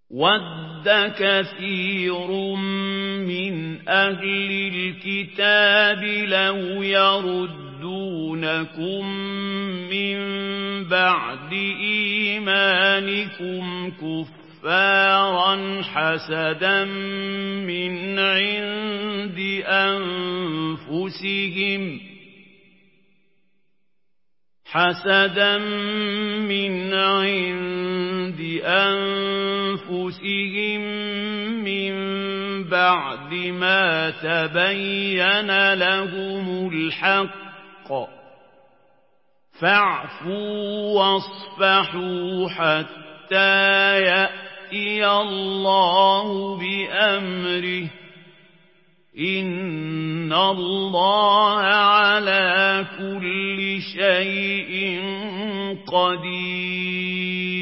وَدَّ كَثِيرٌ مِّنْ أَهْلِ الْكِتَابِ لَوْ يَرُدُّونَكُم مِّن بَعْدِ إِيمَانِكُمْ كُفَّارًا حَسَدًا مِّنْ عِندِ أَنفُسِهِم مِّن بَعْدِ مَا تَبَيَّنَ لَهُمُ الْحَقُّ ۖ فَاعْفُوا وَاصْفَحُوا حَتَّىٰ يَأْتِيَ اللَّهُ بِأَمْرِهِ ۗ إِنَّ اللَّهَ عَلَىٰ كُلِّ شَيْءٍ قَدِيرٌ